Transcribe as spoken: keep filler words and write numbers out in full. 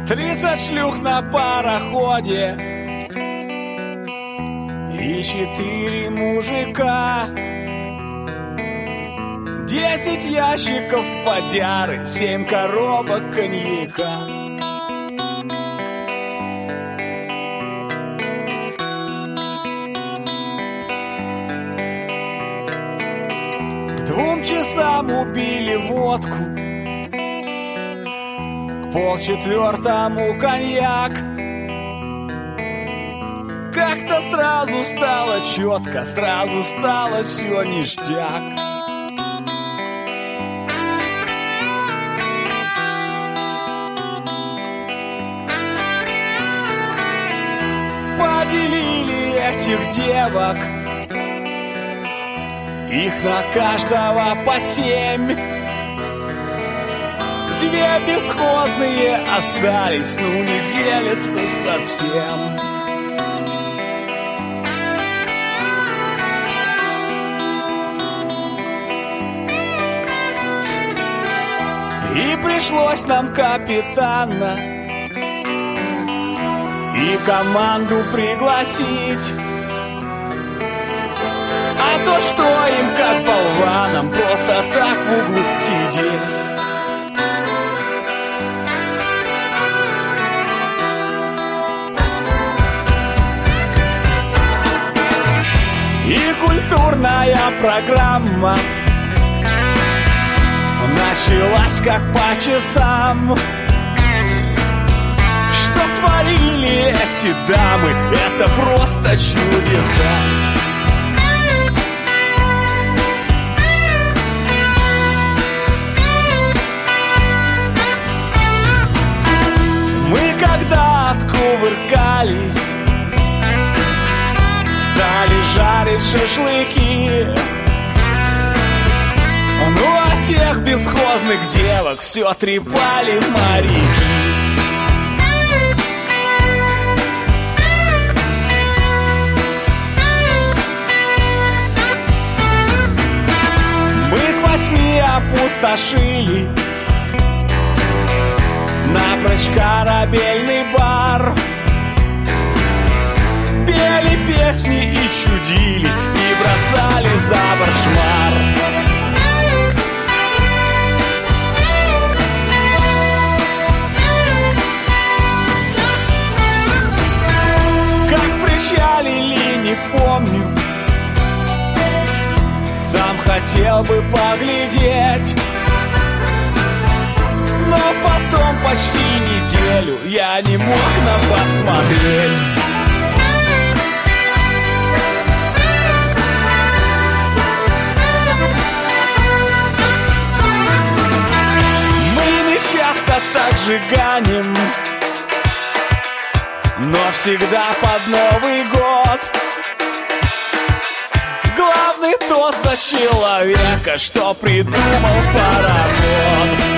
Тридцать шлюх на пароходе и четыре мужика, десять ящиков водяры, семь коробок коньяка. К двум часам убили водку, к полчетвертому коньяк. Как-то сразу стало четко, сразу стало все ништяк. Поделили этих девок, их на каждого по семь. Две бесхозные остались, ну не делятся совсем. И пришлось нам капитана и команду пригласить, а то что им, как болванам, просто так в углу сидеть. И культурная программа началась как по часам. Что творили эти дамы, это просто чудеса. Мы когда откувыркались, стали жарить шашлыки. Ну а тех бесхозных девок все трепали моряки. Мы к восьми опустошили напрочь корабельный бар. Пели песни и чудили, и бросали за борт шмар. Причалили, не помню, сам хотел бы поглядеть, но потом почти неделю я не мог на баб смотреть. Мы не часто так жиганем, но всегда под Новый год. Главный тост за человека, что придумал пароход.